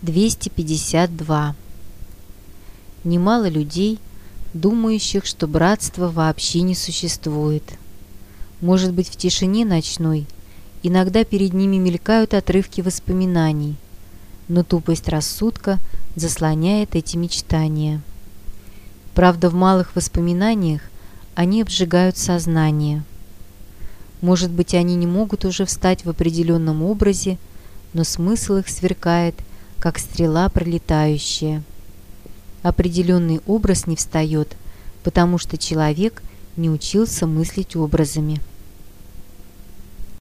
252. Немало людей, думающих, что братства вообще не существует. Может быть, в тишине ночной иногда перед ними мелькают отрывки воспоминаний, но тупость рассудка заслоняет эти мечтания. Правда, в малых воспоминаниях они обжигают сознание. Может быть, они не могут уже встать в определенном образе, но смысл их сверкает, как стрела пролетающая. Определенный образ не встает, потому что человек не учился мыслить образами.